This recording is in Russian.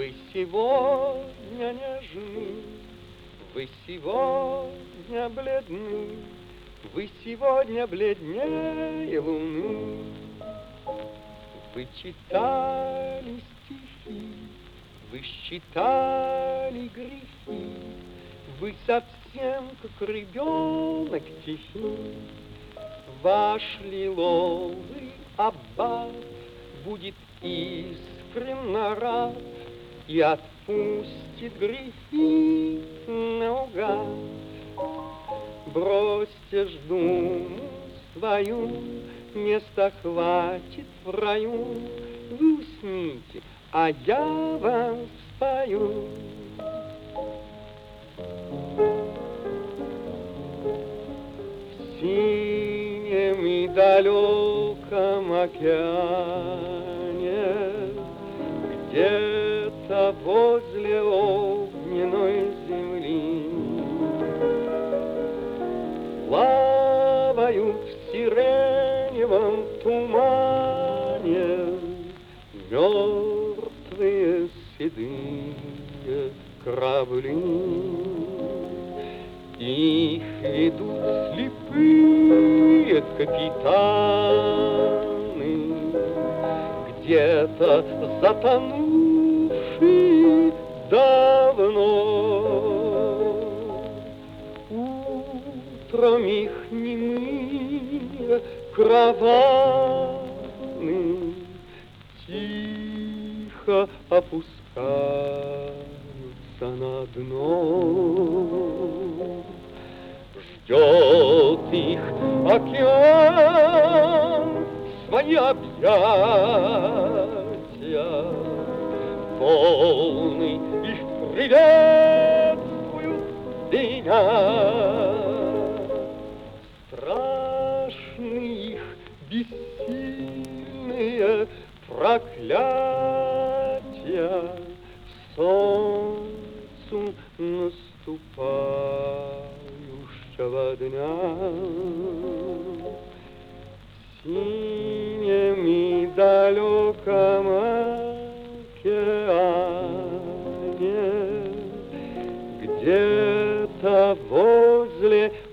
Вы сегодня нежны, вы сегодня бледны, вы сегодня бледнее луны. Вы читали стихи, вы считали грехи, вы совсем как ребенок тихий. Ваш лиловый аббат будет искренно рад и отпустит грехи наугад. Бросьте ж думу свою, места хватит в раю. Вы усните, а я вам спою. В синем и далеком океане, где-то возле огненной земли, плавают в сиреневом тумане мертвые седые корабли. Их ведут слепые капитаны, где-то затонувшие давно. Утром их немые караваны тихо опускаются на дно. Ждет их океан свои объятия, волны их приветствуют меня. Страшны их бессильные проклятия солнцу наступающего дня. В синем и далеком океане, где-то возле